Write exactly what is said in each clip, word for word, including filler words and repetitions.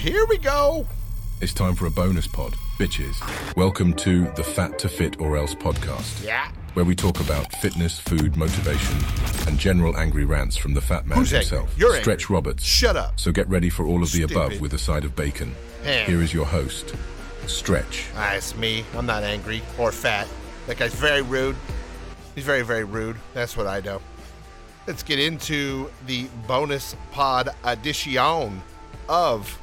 here we go. It's time for a bonus pod, bitches. Welcome to the Fat to Fit or Else podcast. Yeah. Where we talk about fitness, food, motivation, and general angry rants from the fat man Who's himself, angry? You're Stretch angry. Roberts. Shut up. So get ready for all of the Stupid. above with a side of bacon. Ham. Here is your host, Stretch. Ah, it's me. I'm not angry or fat. That guy's very rude. He's very, very rude. That's what I do. Let's get into the bonus pod edition of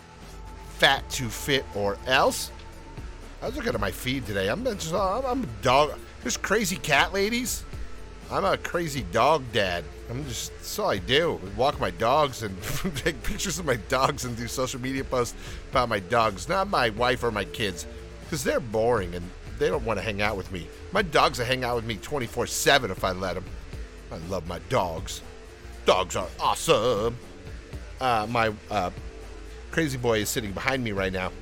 Fat to Fit or Else. I was looking at my feed today. I'm just, I'm, I'm a dog. There's crazy cat ladies. I'm a crazy dog dad. I'm just, that's all I do. Walk my dogs and take pictures of my dogs and do social media posts about my dogs. Not my wife or my kids, because they're boring and they don't want to hang out with me. My dogs will hang out with me twenty-four seven if I let them. I love my dogs. Dogs are awesome. Uh, my uh, crazy boy is sitting behind me right now,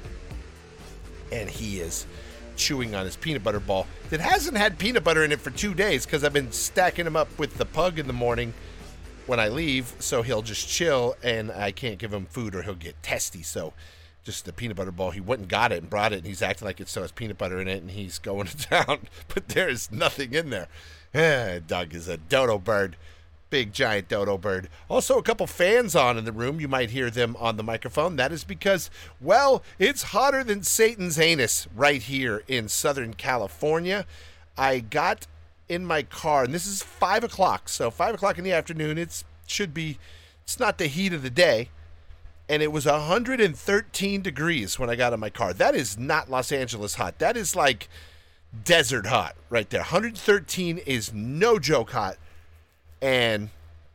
and he is chewing on his peanut butter ball that hasn't had peanut butter in it for two days because I've been stacking him up with the pug in the morning when I leave, so he'll just chill, and I can't give him food or he'll get testy. So just the peanut butter ball, he went and got it and brought it, and he's acting like it still has peanut butter in it, and he's going to town, but there is nothing in there. Eh, Doug is a dodo bird. Big, giant dodo bird. Also, a couple fans on in the room. You might hear them on the microphone. That is because, well, it's hotter than Satan's anus right here in Southern California. I got in my car, and this is five o'clock. So five o'clock in the afternoon, it should be, it's not the heat of the day. And it was one hundred thirteen degrees when I got in my car. That is not Los Angeles hot. That is like desert hot right there. one hundred thirteen is no joke hot. And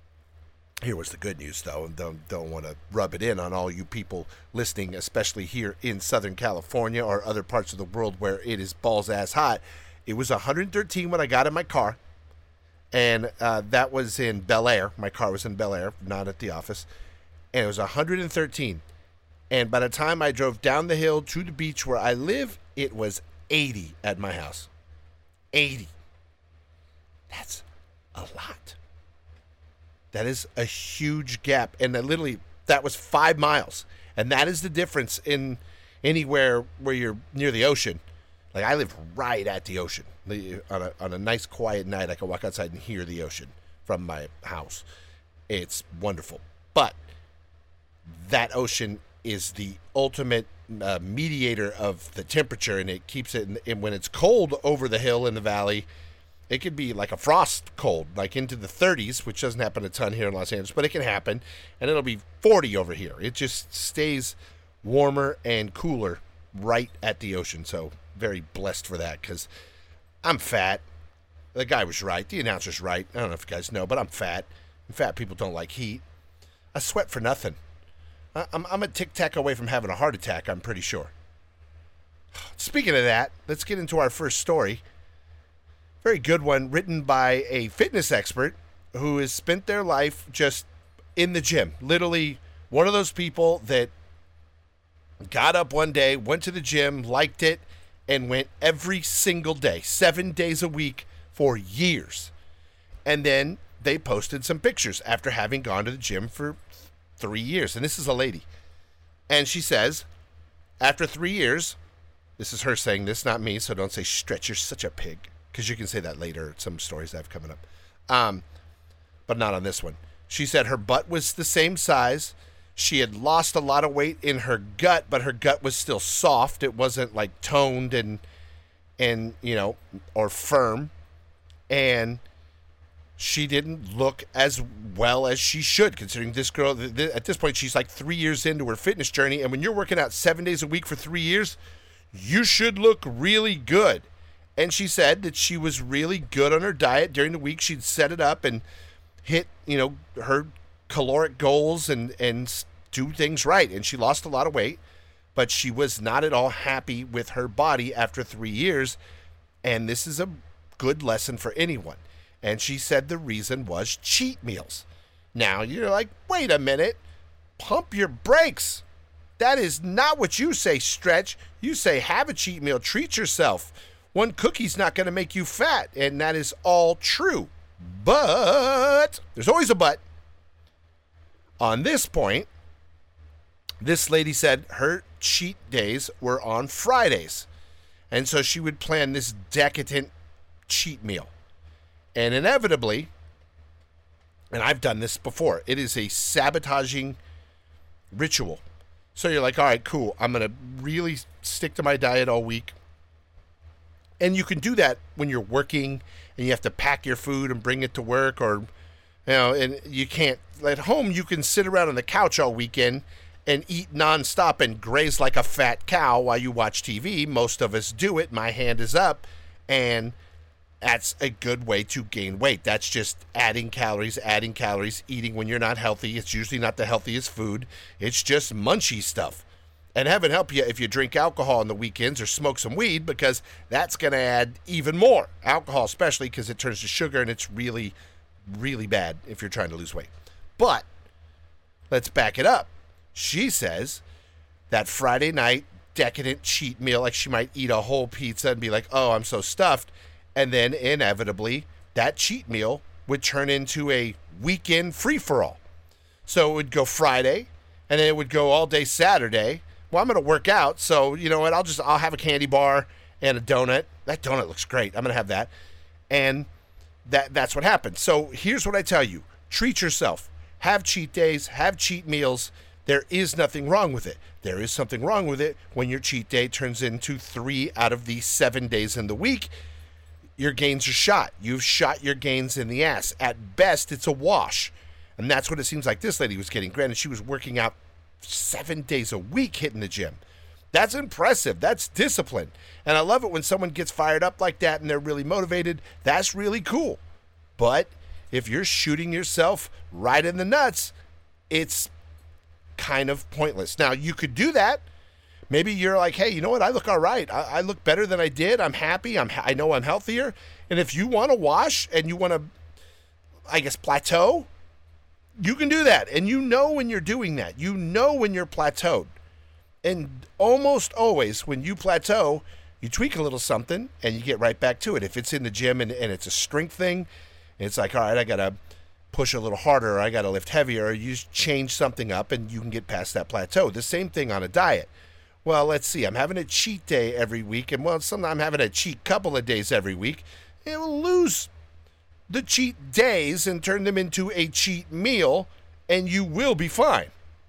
here was the good news, though, and don't, don't want to rub it in on all you people listening, especially here in Southern California or other parts of the world where it is balls-ass hot. It was one hundred thirteen when I got in my car, and uh, that was in Bel Air. My car was in Bel Air, not at the office, and it was one hundred thirteen. And by the time I drove down the hill to the beach where I live, it was eighty at my house. eighty. That's a lot. That is a huge gap. And I literally, that was five miles. And that is the difference in anywhere where you're near the ocean. Like, I live right at the ocean. On a, on a nice, quiet night, I can walk outside and hear the ocean from my house. It's wonderful. But that ocean is the ultimate uh, mediator of the temperature, and it keeps it, in, and when it's cold over the hill in the valley, it could be like a frost cold, like into the thirties, which doesn't happen a ton here in Los Angeles, but it can happen, and it'll be forty over here. It just stays warmer and cooler right at the ocean, so very blessed for that, because I'm fat. The guy was right. The announcer's right. I don't know if you guys know, but I'm fat, and fat people don't like heat. I sweat for nothing. I, I'm, I'm a tic-tac away from having a heart attack, I'm pretty sure. Speaking of that, let's get into our first story. Very good one, written by a fitness expert who has spent their life just in the gym. Literally one of those people that got up one day, went to the gym, liked it, and went every single day, seven days a week for years. And then they posted some pictures after having gone to the gym for three years. And this is a lady. And she says, after three years, this is her saying this, not me, so don't say, Stretch, you're such a pig. Because you can say that later, some stories I have coming up. Um, but not on this one. She said her butt was the same size. She had lost a lot of weight in her gut, but her gut was still soft. It wasn't like toned and, and you know, or firm. And she didn't look as well as she should, considering this girl, th- th- at this point, she's like three years into her fitness journey. And when you're working out seven days a week for three years, you should look really good. And she said that she was really good on her diet during the week. She'd set it up and hit, you know, her caloric goals and, and do things right. And she lost a lot of weight, but she was not at all happy with her body after three years. And this is a good lesson for anyone. And she said the reason was cheat meals. Now, you're like, wait a minute. Pump your brakes. That is not what you say, Stretch. You say have a cheat meal. Treat yourself. One cookie's not going to make you fat, and that is all true. But, there's always a but. On this point, This lady said her cheat days were on Fridays. And so she would plan this decadent cheat meal. And inevitably, and I've done this before, it is a sabotaging ritual. So you're like, all right, cool. I'm going to really stick to my diet all week. And you can do that when you're working and you have to pack your food and bring it to work, or, you know, and you can't, at home, you can sit around on the couch all weekend and eat nonstop and graze like a fat cow while you watch T V. Most of us do it. My hand is up. And that's a good way to gain weight. That's just adding calories, adding calories, eating when you're not healthy. It's usually not the healthiest food. It's just munchy stuff. And heaven help you if you drink alcohol on the weekends or smoke some weed, because that's going to add even more. Alcohol especially, because it turns to sugar, and it's really, really bad if you're trying to lose weight. But let's back it up. She says that Friday night decadent cheat meal, like she might eat a whole pizza and be like, oh, I'm so stuffed. And then inevitably that cheat meal would turn into a weekend free-for-all. So it would go Friday, and then it would go all day Saturday. Well, I'm going to work out, so you know what? I'll just I'll have a candy bar and a donut. That donut looks great. I'm going to have that. And that that's what happened. So here's what I tell you. Treat yourself. Have cheat days. Have cheat meals. There is nothing wrong with it. There is something wrong with it when your cheat day turns into three out of the seven days in the week. Your gains are shot. You've shot your gains in the ass. At best, it's a wash. And that's what it seems like this lady was getting. Granted, she was working out seven days a week, hitting the gym. That's impressive. That's discipline. And I love it when someone gets fired up like that and they're really motivated. That's really cool. But if you're shooting yourself right in the nuts, it's kind of pointless. Now, you could do that. Maybe you're like, hey, you know what? I look all right. I, I look better than I did. I'm happy. I'm. I know I'm healthier. And if you want to wash and you want to, I guess, plateau, you can do that. And you know when you're doing that. You know when you're plateaued. And almost always when you plateau, you tweak a little something and you get right back to it. If it's in the gym and, and it's a strength thing, it's like, all right, I got to push a little harder, or I got to lift heavier, or you change something up and you can get past that plateau. The same thing on a diet. Well, let's see. I'm having a cheat day every week, and well, sometimes I'm having a cheat couple of days every week. It will lose the cheat days and turn them into a cheat meal, and you will be fine.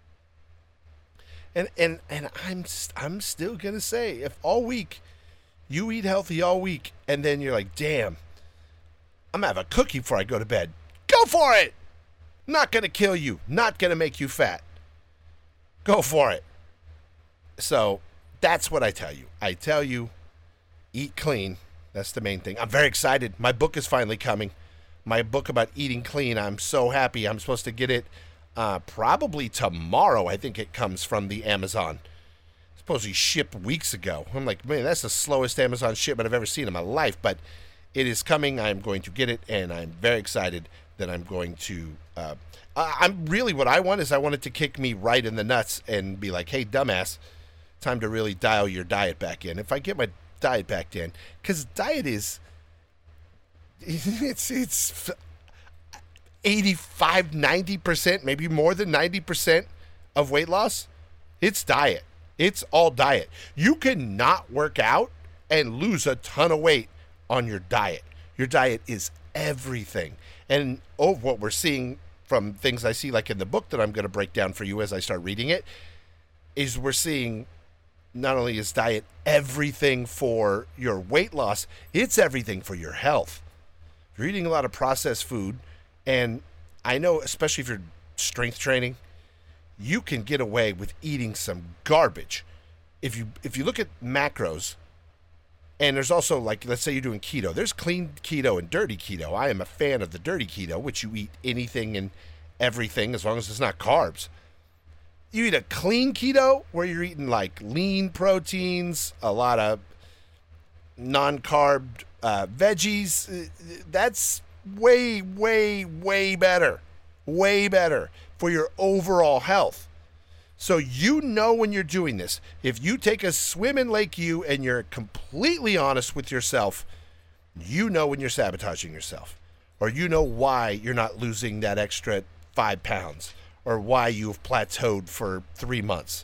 And and and I'm I'm still gonna say, if all week you eat healthy all week, and then you're like, damn, I'm gonna have a cookie before I go to bed. Go for it. Not gonna kill you. Not gonna make you fat. Go for it. So that's what I tell you. I tell you, eat clean. That's the main thing. I'm very excited. My book is finally coming. My book about eating clean. I'm so happy. I'm supposed to get it uh, probably tomorrow. I think it comes from the Amazon. Supposedly shipped weeks ago. I'm like, man, that's the slowest Amazon shipment I've ever seen in my life. But it is coming. I'm going to get it, and I'm very excited that I'm going to. Uh, I'm really what I want is I want it to kick me right in the nuts and be like, hey, dumbass. Time to really dial your diet back in. If I get my diet back in, because diet is, it's it's eighty-five, ninety percent, maybe more than ninety percent of weight loss. It's diet. It's all diet. You cannot work out and lose a ton of weight on your diet. Your diet is everything. And oh, what we're seeing from things I see, like in the book that I'm going to break down for you as I start reading it, is we're seeing not only is diet everything for your weight loss, it's everything for your health. If you're eating a lot of processed food, and I know especially if you're strength training, you can get away with eating some garbage. If you if you look at macros, and there's also, like, let's say you're doing keto. There's clean keto and dirty keto. I am a fan of the dirty keto, which you eat anything and everything as long as it's not carbs. You eat a clean keto where you're eating like lean proteins, a lot of non-carb uh, veggies. That's way, way, way better. Way better for your overall health. So you know when you're doing this. If you take a swim in Lake U and you're completely honest with yourself, you know when you're sabotaging yourself. Or you know why you're not losing that extra five pounds. or why you've plateaued for three months.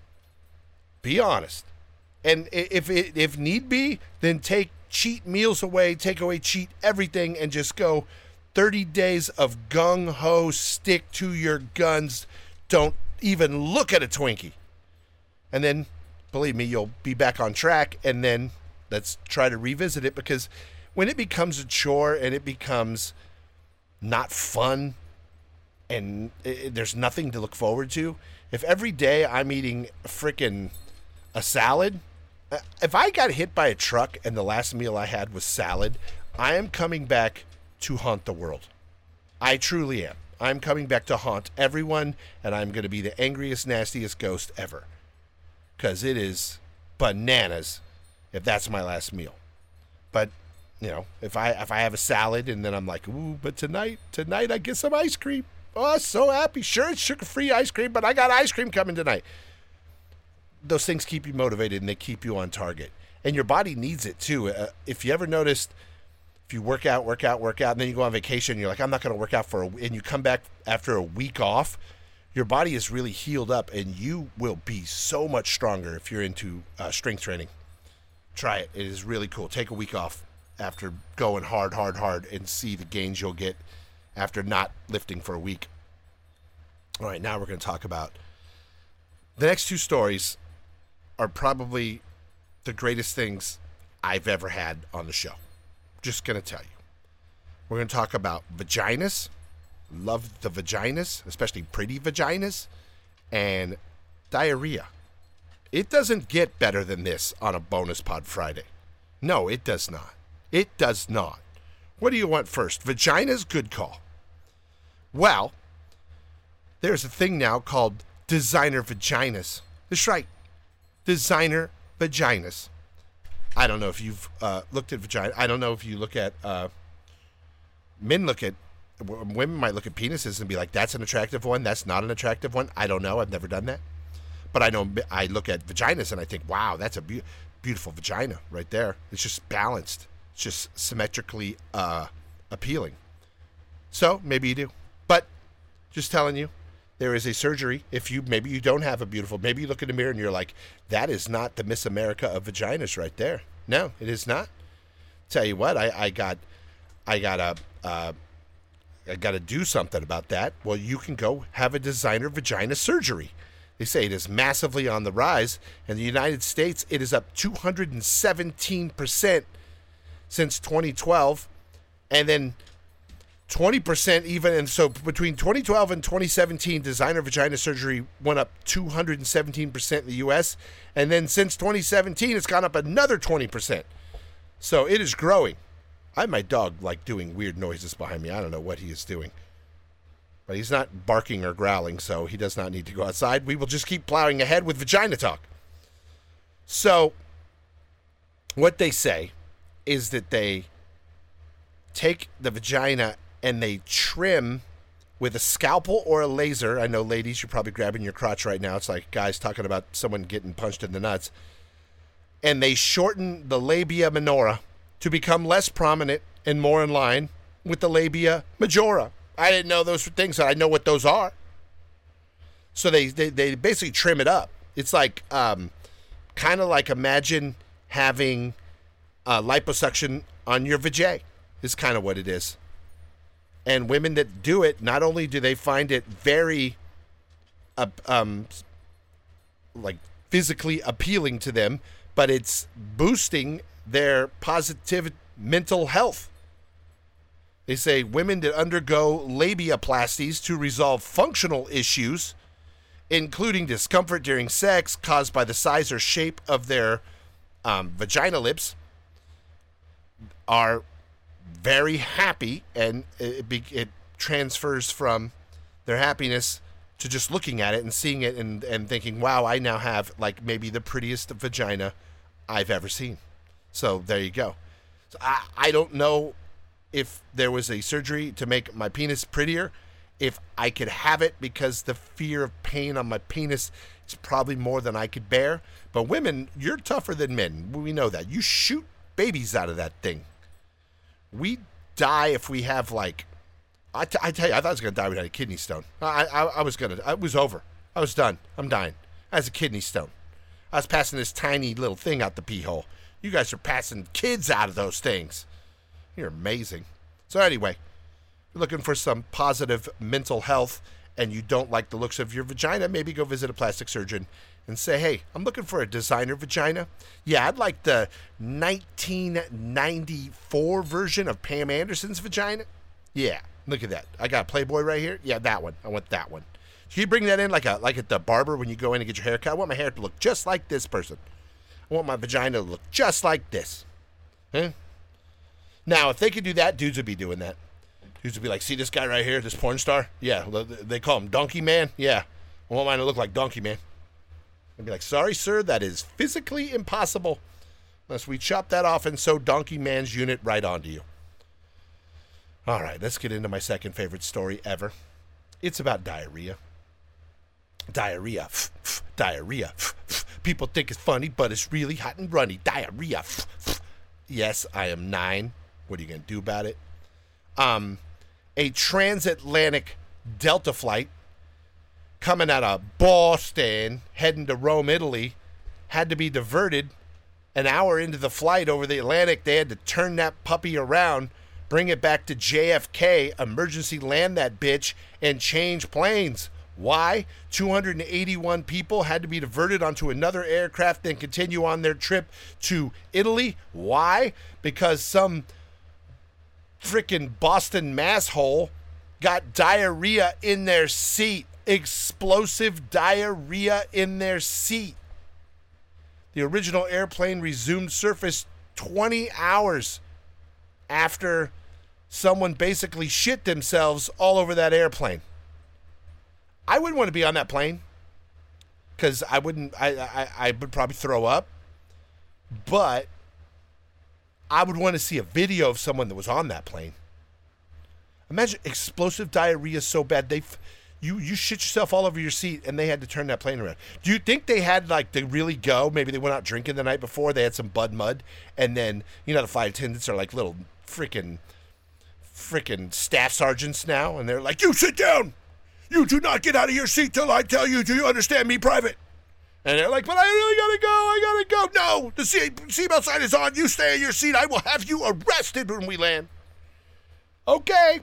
Be honest. And if it, if need be, then take cheat meals away, take away cheat everything, and just go thirty days of gung-ho, stick to your guns, don't even look at a Twinkie. And then, believe me, you'll be back on track, and then let's try to revisit it, because when it becomes a chore and it becomes not fun and it, there's nothing to look forward to, if every day I'm eating frickin' a salad, if I got hit by a truck and the last meal I had was salad, I am coming back to haunt the world. I truly am. I'm coming back to haunt everyone, and I'm going to be the angriest, nastiest ghost ever. Because it is bananas if that's my last meal. But, you know, if I if I have a salad and then I'm like, ooh, but tonight, tonight I get some ice cream. Oh, so happy. Sure, it's sugar-free ice cream, but I got ice cream coming tonight. Those things keep you motivated and they keep you on target. And your body needs it too. Uh, if you ever noticed, if you work out, work out, work out, and then you go on vacation, and you're like, I'm not going to work out for a and you come back after a week off, your body is really healed up and you will be so much stronger if you're into uh, strength training. Try it. It is really cool. Take a week off after going hard, hard, hard, and see the gains you'll get after not lifting for a week. All right, now we're going to talk about the next two stories. Are probably the greatest things I've ever had on the show. Just going to tell you. We're going to talk about vaginas. Love the vaginas, especially pretty vaginas. And diarrhea. It doesn't get better than this on a Bonus Pod Friday. No, it does not. It does not. What do you want first? Vaginas? Good call. Well, there's a thing now called designer vaginas. That's right. Designer vaginas. I don't know if you've uh, looked at vagina. I don't know if you look at uh, men look at women might look at penises and be like, that's an attractive one. That's not an attractive one. I don't know. I've never done that. But I know I look at vaginas and I think, wow, that's a be- beautiful vagina right there. It's just balanced. It's just symmetrically uh, appealing. So maybe you do. But just telling you. There is a surgery. If you maybe you don't have a beautiful, maybe you look in the mirror and you're like, that is not the Miss America of vaginas right there. No, it is not. Tell you what, I, I got, I gotta, uh, I gotta do something about that. Well, you can go have a designer vagina surgery. They say it is massively on the rise. In the United States, it is up two hundred seventeen percent since twenty twelve, and then twenty percent even, and so between twenty twelve and twenty seventeen, designer vagina surgery went up two hundred seventeen percent in the U S, and then since twenty seventeen, it's gone up another twenty percent. So it is growing. I have my dog, like, doing weird noises behind me. I don't know what he is doing. But he's not barking or growling, so he does not need to go outside. We will just keep plowing ahead with vagina talk. So what they say is that they take the vagina and they trim with a scalpel or a laser. I know, ladies, you're probably grabbing your crotch right now. It's like guys talking about someone getting punched in the nuts. And they shorten the labia minora to become less prominent and more in line with the labia majora. I didn't know those were things. I know what those are. So they, they, they basically trim it up. It's like um, kind of like imagine having uh, liposuction on your vajay is kind of what it is. And women that do it, not only do they find it very, uh, um, like physically appealing to them, but it's boosting their positive mental health. They say women that undergo labiaplasties to resolve functional issues, including discomfort during sex caused by the size or shape of their um, vagina lips, are very happy, and it, be, it transfers from their happiness to just looking at it and seeing it and, and thinking, wow, I now have like maybe the prettiest vagina I've ever seen. So there you go. So I, I don't know if there was a surgery to make my penis prettier, if I could have it, because the fear of pain on my penis is probably more than I could bear. But women, you're tougher than men. We know that. You shoot babies out of that thing. We die if we have like I, t- I tell you, I thought I was going to die without a kidney stone. I, I, I was going to. It was over. I was done. I'm dying. I was a kidney stone. I was passing this tiny little thing out the pee hole. You guys are passing kids out of those things. You're amazing. So anyway, you're looking for some positive mental health and you don't like the looks of your vagina, maybe go visit a plastic surgeon and say, hey, I'm looking for a designer vagina. Yeah, I'd like the nineteen ninety-four version of Pam Anderson's vagina. Yeah, look at that. I got Playboy right here. Yeah, that one. I want that one. Can you bring that in like a like at the barber when you go in and get your hair cut? I want my hair to look just like this person. I want my vagina to look just like this. Huh? Now, if they could do that, dudes would be doing that. Dudes would be like, see this guy right here, this porn star? Yeah, they call him Donkey Man. Yeah, I want mine to look like Donkey Man. I'd be like, sorry, sir, that is physically impossible unless we chop that off and sew Donkey Man's unit right onto you. All right, let's get into my second favorite story ever. It's about diarrhea. Diarrhea. F- f- diarrhea. F- f- People think it's funny, but it's really hot and runny. Diarrhea. F- f- yes, I am nine. What are you going to do about it? Um, a transatlantic Delta flight coming out of Boston, heading to Rome, Italy, had to be diverted. An hour into the flight over the Atlantic, they had to turn that puppy around, bring it back to J F K, emergency land that bitch, and change planes. Why? two hundred eighty-one people had to be diverted onto another aircraft and continue on their trip to Italy. Why? Because some freaking Boston masshole got diarrhea in their seat. Explosive diarrhea in their seat. The original airplane resumed service twenty hours after someone basically shit themselves all over that airplane. I wouldn't want to be on that plane because I wouldn't, I, I, I would probably throw up, but I would want to see a video of someone that was on that plane. Imagine explosive diarrhea so bad they, you you shit yourself all over your seat and they had to turn that plane around. Do you think they had like to really go? Maybe they went out drinking the night before. They had some Bud Mud, and then you know the flight attendants are like little freaking, freaking staff sergeants now, and they're like, "You sit down. You do not get out of your seat till I tell you. Do you understand me, Private?" And they're like, "But I really gotta go. I gotta go." No, the seat seatbelt sign is on. You stay in your seat. I will have you arrested when we land. Okay.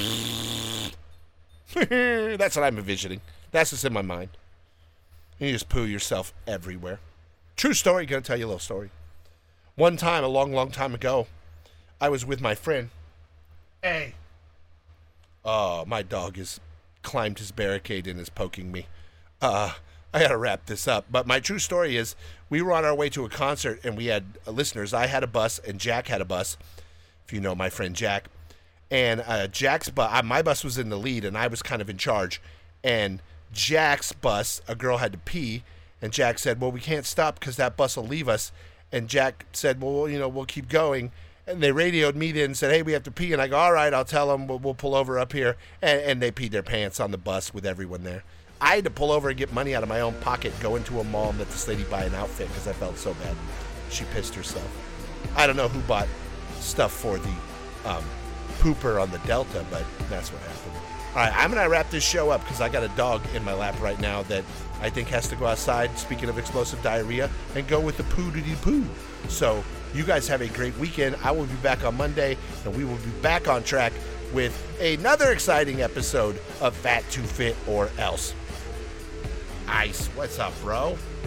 That's what I'm envisioning. That's what's in my mind. You just poo yourself everywhere. True story. Gonna tell you a little story. One time, a long, long time ago, I was with my friend. Hey. Oh, my dog has climbed his barricade and is poking me. Uh, I gotta wrap this up. But my true story is, we were on our way to a concert and we had uh, listeners. I had a bus and Jack had a bus. If you know my friend Jack. And uh, Jack's bus, uh, my bus was in the lead, and I was kind of in charge. And Jack's bus, a girl had to pee, and Jack said, "Well, we can't stop because that bus will leave us." And Jack said, "Well, you know, we'll keep going." And they radioed me then and said, "Hey, we have to pee." And I go, "All right, I'll tell them. We'll, we'll pull over up here." And, and they peed their pants on the bus with everyone there. I had to pull over and get money out of my own pocket, go into a mall and let this lady buy an outfit because I felt so bad. She pissed herself. I don't know who bought stuff for the um, pooper on the Delta, but that's what happened. All right, I'm going to wrap this show up because I got a dog in my lap right now that I think has to go outside, speaking of explosive diarrhea, and go with the poo-diddy-poo. So you guys have a great weekend. I will be back on Monday, and we will be back on track with another exciting episode of Fat to Fit or Else. Ice, what's up, bro?